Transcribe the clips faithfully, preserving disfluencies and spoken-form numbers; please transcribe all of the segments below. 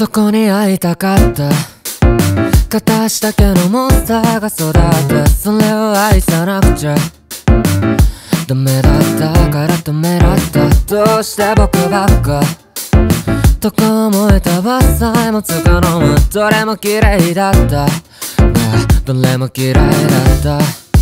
そこに会いたかった。形だけのモンスターが育った。それを愛さなくちゃダメだったからダメだった。どうして僕ばっかとか思えたばさえもつかの間。どれも綺麗だった、どれも嫌いだった。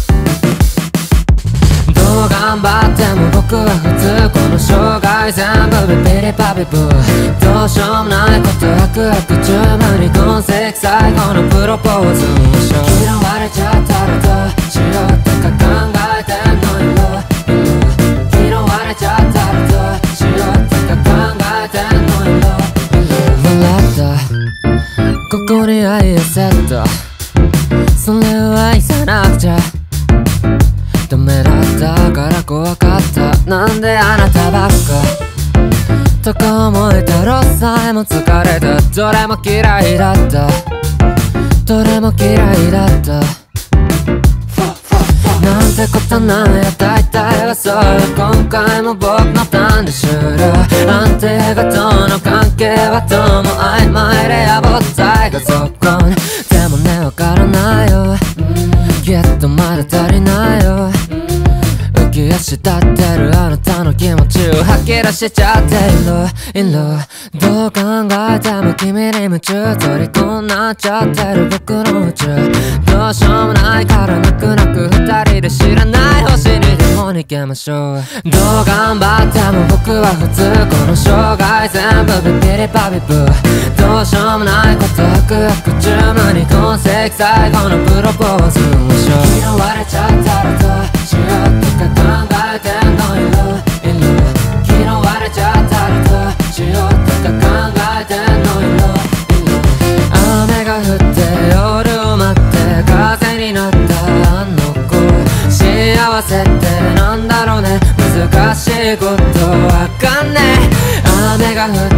どう頑張っても僕は普通。この生涯全部ビビリパビブ。どうしようもないこと楽々十分にこの世紀最後のプロポーズをしよう。嫌われちゃったらどうしようとか考えてんのよ。嫌われちゃったらどうしようとか考えてんのよ。笑った、ここに愛をセット。それを愛さなくちゃダメだったから怖かった。なんであなたばっかとか思えたろさえも疲れた。どれも嫌いだった、どれも嫌いだった。なんてことなんや、大体はそうよ。今回も僕のターンで終了。安定がとの関係はどうも曖昧でやぼったいがぞっこん。でもね、わからないよ、きっとまだ足りないよ。浮き足立ってるあなたの気持ちを吐き出しちゃっているいる。どう考えても君に夢中。虜になっちゃってる僕の宇宙。どうしようもないから泣く泣く二人で知らない星にでも逃げましょう。どう頑張っても僕は普通。この生涯全部ビビリバビブ。どうしようもないこと楽々十分にこの世紀最後のプロポーズをしよう。嫌われちゃったらどうしようとか考えてんのよ。嫌われちゃったらどうしようとか考えてんのよ。雨が降って夜を待って風になったあの子。幸せってなんだろうね、難しいことわかんねえ。雨が降っ